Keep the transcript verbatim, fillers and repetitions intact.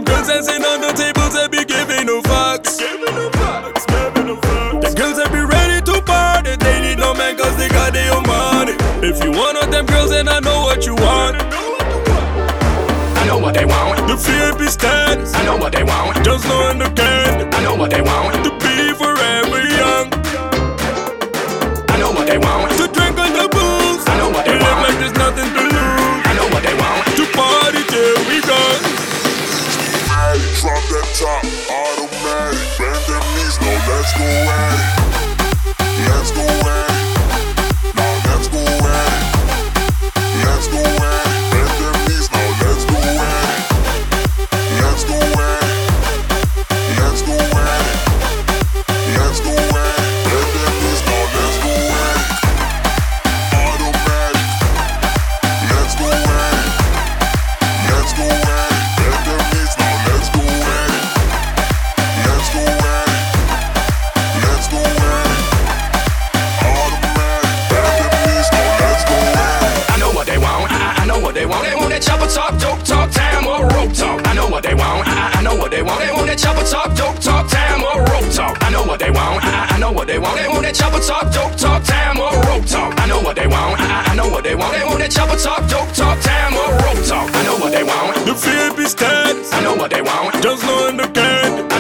Girls dancing on the tables, they be giving no fucks. The girls that be ready to party, they need no man cause they got their own money. If you one of them girls, then I know what you want. I know what they want. The V I P status, I know what they want. just know in the can. I know what they want. To be forever young, I know what they want. to drink on the booze, I know what they to live want. like there's nothing to lose, I know what they want. to party till we gone. Drop that top, automatic. Bend them knees, no, let's go at it. Let's go at it. Now let's go at it. Let's go at it. Bend them knees, now let's go at it. Let's go at it. Let's go at it. Let's go at it. Bend them knees, now let's go at it. Automatic. Let's go at it. Let's go at it. Bend them knees, now let's go at it. Let's go at it. Let's go at it. Automatic. Bend them knees, now let's go at it. I know what they want. I, I know what they want. They want that chopper talk, dope talk, time or rope talk. I know what they want. I, I know what they want. They want that chopper talk, dope talk, time or rope talk. I know what they want. I, I know what they want. They want that chopper talk, dope talk, time or rope talk. I know what they want. I, I know what they want. They want that chopper talk, dope talk, time or rope talk. I know what they want. The V I P status, I know what they want. just know in the can.